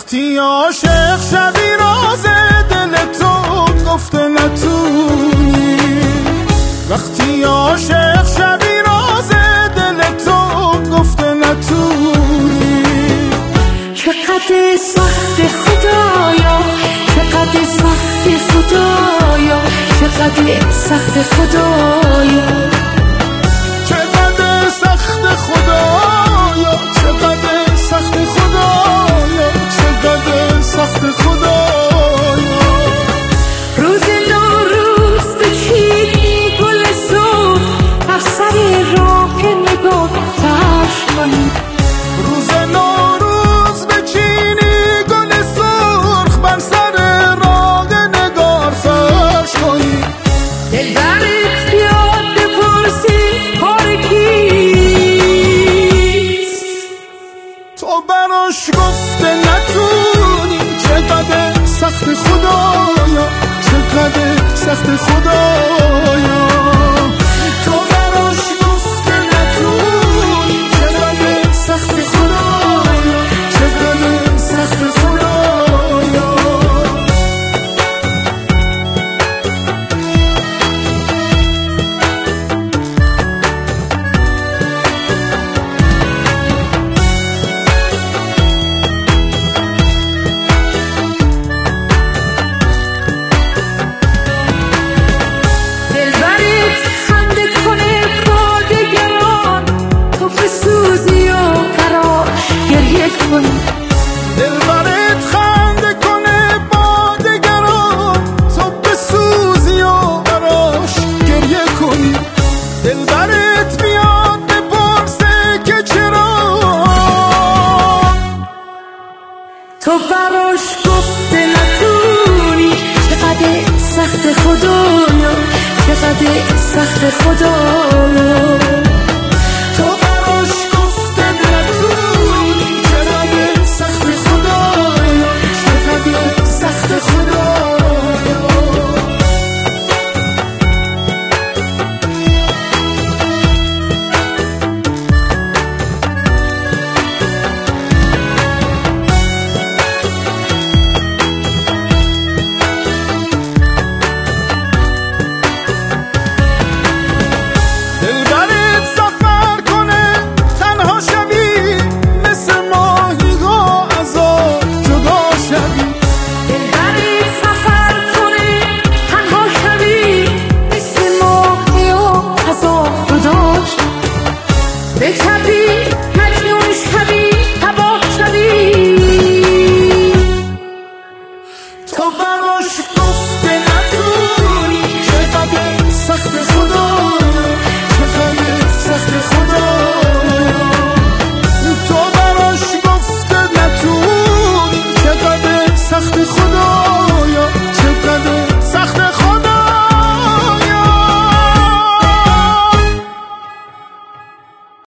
وقتی عاشق شدی راز دل تو گفته نتونی، وقتی عاشق شدی راز دل تو گفته نتونی. چقدر سخت خدایا، چقدر سخت خدایا، چقدر سخت خدایا، چقدر سخت خدایا، چقدر سخت خدایا، چقدر سخت خدایا. روز نوروز بچینی گل سرخ بر سر راه نگار فرش کنی، روز نوروز بچینی گل سرخ بر سر راه نگار فرش کنی. دلبرت بیاد بپرسی کار کیست، تو براش گفته نتونی. چقدر سخت خدایا، چقدر سخت خدایا. تو براش گفته نتونی. چقدر سخت خدایا، چقدر سخت خدایا. دلبرت خنده کنه با دگران، تو بسوزی و براش گریه کنی. دلبرت بیاد بپرسه که چرا تو براش گفته نتونی. چقدر سخت خدایا، چقدر سخت خدایا.